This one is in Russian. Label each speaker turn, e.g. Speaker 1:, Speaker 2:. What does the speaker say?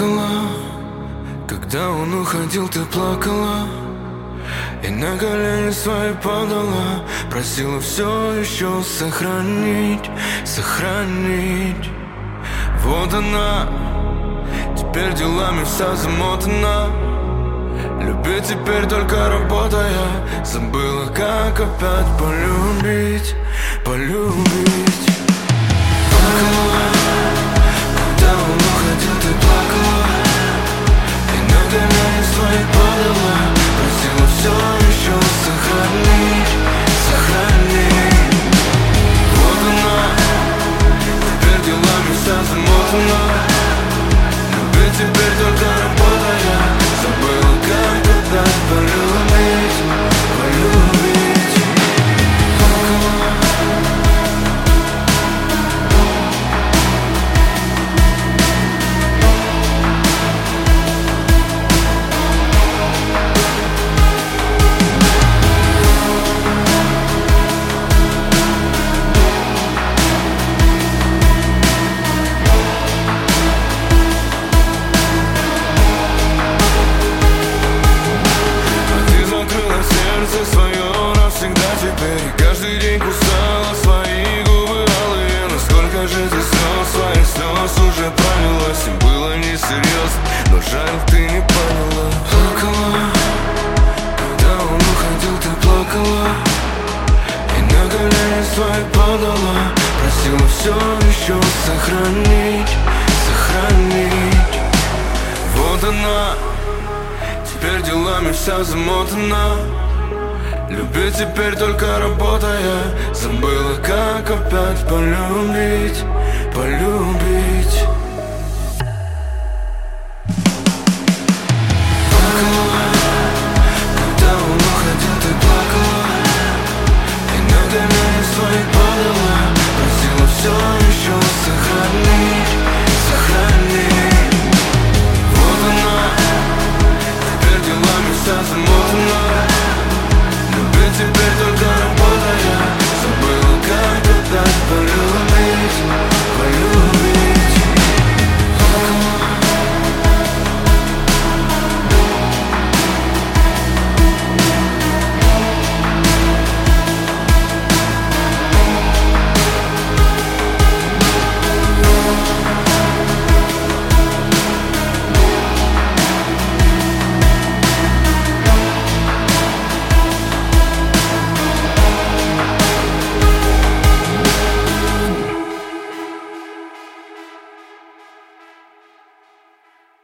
Speaker 1: плакала, когда он уходил, ты плакала, и на колени свои падала, просила все еще сохранить, сохранить. Вот она, теперь делами вся замотана. Любить теперь только работая, забыла, как опять полюбить, полюбить. Плакала, когда он уходил, ты плакала, и на колени свои падала, просила все еще сохранить, сохранить. Вот она, теперь делами вся замотана. Любить теперь только работая, забыла, как опять полюбить, полюбить. Свое навсегда теперь, и каждый день кусала свои губы алые. Насколько же ты своих слез уже пролилась, и было несерьезно, но жаль, ты не поняла. Плакала, когда он уходил, ты плакала, и на колени свои падала, просила все еще сохранить, сохранить. Вот она, теперь делами вся замотана. Любить теперь только работая, забыла, как опять полюбить, полюбить.